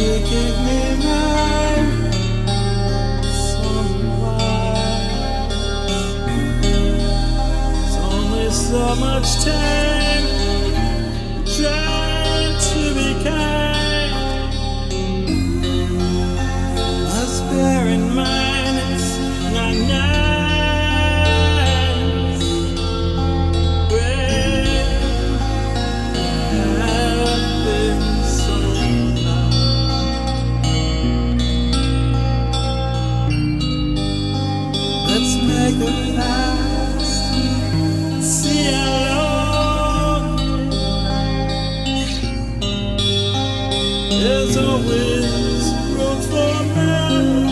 you give me my sunrise? It's only so much time trying to be kind. Let's bear in mind it's not nice when I've been so blind. Let's make a fast, see how long. There's always room for man.